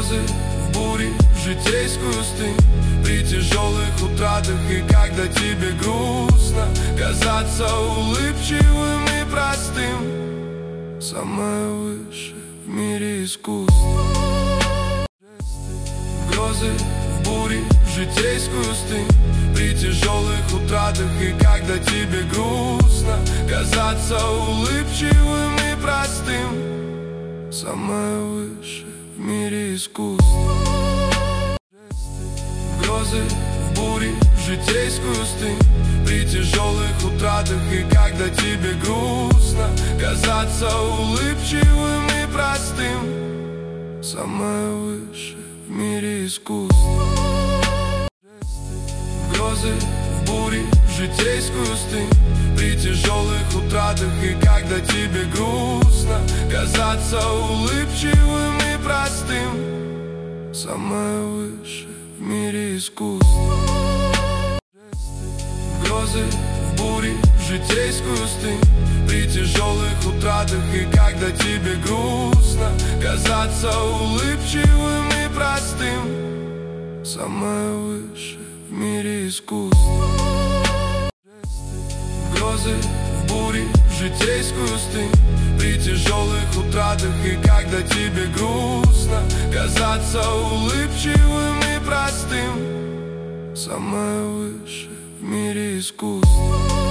грозы, в бури, в житейскую стынь, при тяжелых утратах и когда тебе грустно, казаться улыбчивым и простым самое высшее в мире искусство. В грозы, в бури, в житейскую стынь, при тяжелых утратах и когда тебе грустно, казаться улыбчивым и простым самое высшее в мире искусство. В грозы, в бури, в житейскую стынь, при тяжелых утратах и когда тебе грустно, казаться улыбчивым и простым самое высшее в мире искусство. В грозы, в бури, в житейскую стынь, при тяжелых утратах и когда тебе грустно, казаться улыбчивым и простым самое высшее в мире искусство. В грозы, в бури, в житейскую стынь, при тяжелых утратах и когда тебе грустно, казаться улыбчивым и простым самое высшее в мире искусство. В грозы, в бури, в житейскую стынь, при тяжелых утратах и когда тебе грустно, казаться улыбчивым и простым самое высшее в мире искусство.